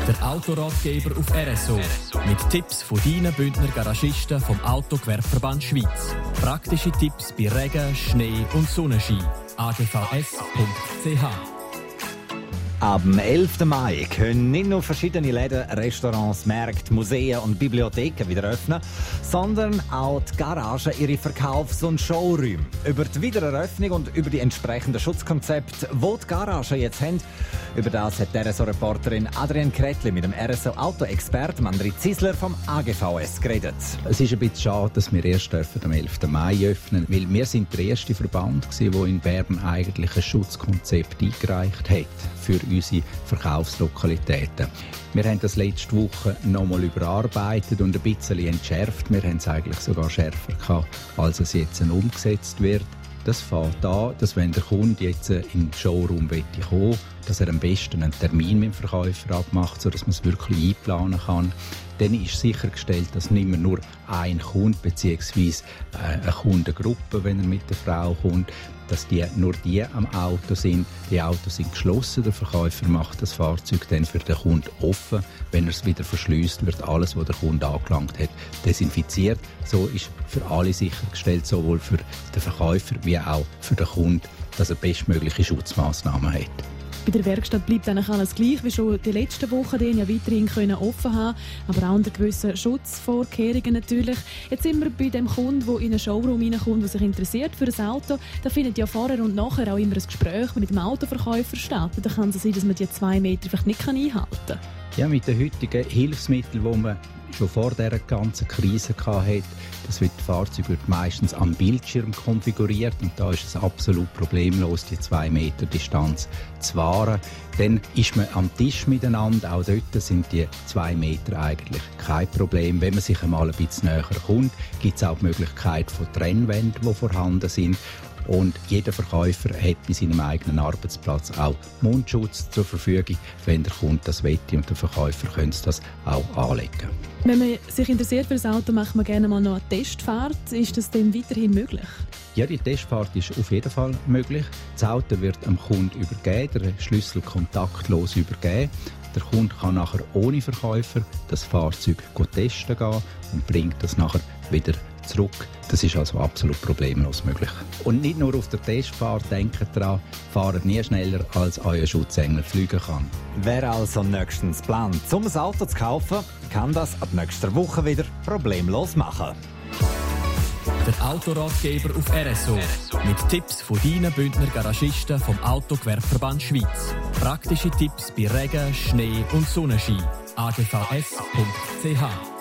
Der Autoratgeber auf RSO. Mit Tipps von deinen Bündner Garagisten vom Autogewerbeverband Schweiz. Praktische Tipps bei Regen, Schnee und Sonnenschein. agvs.ch. Am 11. Mai können nicht nur verschiedene Läden, Restaurants, Märkte, Museen und Bibliotheken wieder öffnen, sondern auch die Garagen ihre Verkaufs- und Showräume. Über die Wiedereröffnung und über die entsprechenden Schutzkonzepte, die die Garagen jetzt haben, über das hat die RSO-Reporterin Adrienne Kretli mit dem RSO-Auto-Experten André Zisler vom AGVS geredet. Es ist ein bisschen schade, dass wir erst am 11. Mai öffnen, weil wir sind der erste Verband, der in Bern eigentlich ein Schutzkonzept eingereicht hat für unsere Verkaufslokalitäten. Wir haben das letzte Woche nochmal überarbeitet und ein bisschen entschärft. Wir haben es eigentlich sogar schärfer gehabt, als es jetzt umgesetzt wird. Das fängt an, dass wenn der Kunde jetzt in den Showroom kommen will, dass er am besten einen Termin mit dem Verkäufer abmacht, sodass man es wirklich einplanen kann. Dann ist sichergestellt, dass nicht mehr nur ein Kunde bzw. eine Kundengruppe, wenn er mit der Frau kommt, dass nur die am Auto sind. Die Autos sind geschlossen. Der Verkäufer macht das Fahrzeug dann für den Kunden offen. Wenn er es wieder verschliesst, wird alles, was der Kunde angelangt hat, desinfiziert. So ist für alle sichergestellt, sowohl für den Verkäufer wie auch für den Kunden, dass er bestmögliche Schutzmaßnahmen hat. Bei der Werkstatt bleibt eigentlich alles gleich, wie schon die letzten Wochen, die ja weiterhin offen haben, aber auch unter gewissen Schutzvorkehrungen natürlich. Jetzt sind wir bei dem Kunden, der in einen Showroom reinkommt, der sich interessiert für ein Auto. Da findet ja vorher und nachher auch immer ein Gespräch mit dem Autoverkäufer statt. Da kann es sein, dass man die 2 Meter vielleicht nicht einhalten kann. Ja, mit den heutigen Hilfsmitteln, die man schon vor dieser ganzen Krise hatte, das Fahrzeug wird meistens am Bildschirm konfiguriert und da ist es absolut problemlos, die 2 Meter Distanz zu wahren. Dann ist man am Tisch miteinander, auch dort sind die 2 Meter eigentlich kein Problem. Wenn man sich einmal ein bisschen näher kommt, gibt es auch die Möglichkeit von Trennwänden, die vorhanden sind. Und jeder Verkäufer hat bei seinem eigenen Arbeitsplatz auch Mundschutz zur Verfügung, wenn der Kunde das möchte, und der Verkäufer könnte das auch anlegen. Wenn man sich interessiert für das Auto, macht man gerne mal noch eine Testfahrt. Ist das denn weiterhin möglich? Ja, die Testfahrt ist auf jeden Fall möglich. Das Auto wird am Kunden übergeben, der Schlüssel kontaktlos übergeben. Der Kunde kann nachher ohne Verkäufer das Fahrzeug testen gehen und bringt das nachher wieder zurück. Das ist also absolut problemlos möglich. Und nicht nur auf der Testfahrt, denkt daran, fahrt nie schneller, als euer Schutzengel fliegen kann. Wer also nächstens plant, um ein Auto zu kaufen, kann das ab nächster Woche wieder problemlos machen. Der Autoratgeber auf RSO. Mit Tipps von deinen Bündner Garagisten vom Autogewerbeverband Schweiz. Praktische Tipps bei Regen, Schnee und Sonnenschein. agvs.ch